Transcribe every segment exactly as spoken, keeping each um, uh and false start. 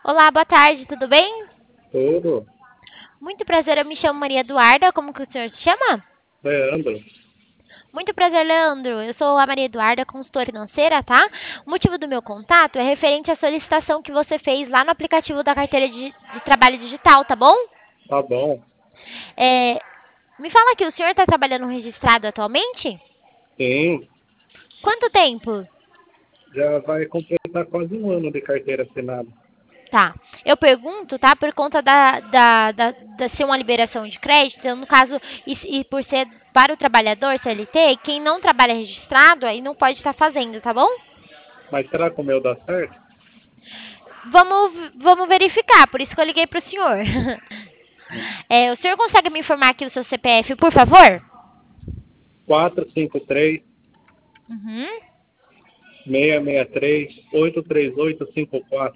Olá, boa tarde, tudo bem? Tudo. Muito prazer, eu me chamo Maria Eduarda, como que o senhor se chama? Leandro. Muito prazer, Leandro. Eu sou a Maria Eduarda, consultora financeira, tá? O motivo do meu contato é referente à solicitação que você fez lá no aplicativo da carteira de, de trabalho digital, tá bom? Tá bom. É, me fala aqui, o senhor está trabalhando registrado atualmente? Sim, Quanto tempo? já vai completar quase um ano de carteira assinada. Tá. Eu pergunto, tá? Por conta da, da, da, da ser uma liberação de crédito, então, no caso, e, e por ser para o trabalhador C L T, quem não trabalha registrado aí não pode estar fazendo, tá bom? Mas será que o meu dá certo? Vamos, vamos verificar, por isso que eu liguei para o senhor. É, o senhor consegue me informar aqui o seu C P F, por favor? quatro cinco três, Uhum. seis seis três, oito três oito cinco quatro.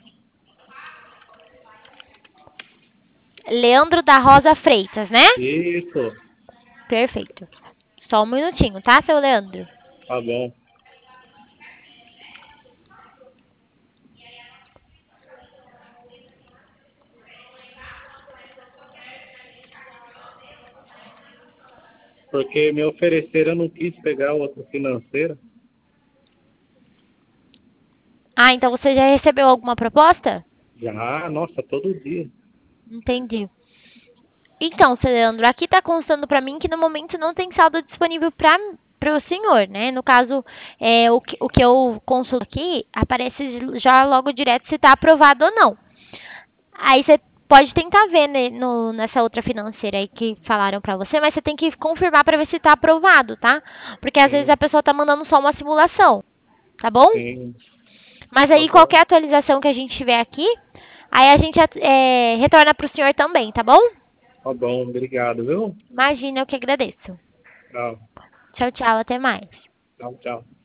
Leandro da Rosa Freitas, né? Isso. Perfeito. Só um minutinho, tá, seu Leandro? Tá bom. Porque me ofereceram, eu não quis pegar outra financeira. Ah, então você já recebeu alguma proposta? Já, nossa, todo dia. Entendi. Então, seu Leandro, aqui está constando para mim que no momento não tem saldo disponível para para o senhor, né? No caso, é, o, que, o que eu consulto aqui aparece já logo direto se está aprovado ou não. Aí você pode tentar ver né, no, nessa outra financeira aí que falaram para você, mas você tem que confirmar para ver se está aprovado, tá? Porque às vezes Sim, a pessoa está mandando só uma simulação, tá bom? sim. Mas Tá aí bom. qualquer atualização que a gente tiver aqui, aí a gente é, retorna para o senhor também, tá bom? Tá bom, obrigado, viu? Imagina, eu que agradeço. Tchau. Tchau, tchau, até mais. Tchau, tchau.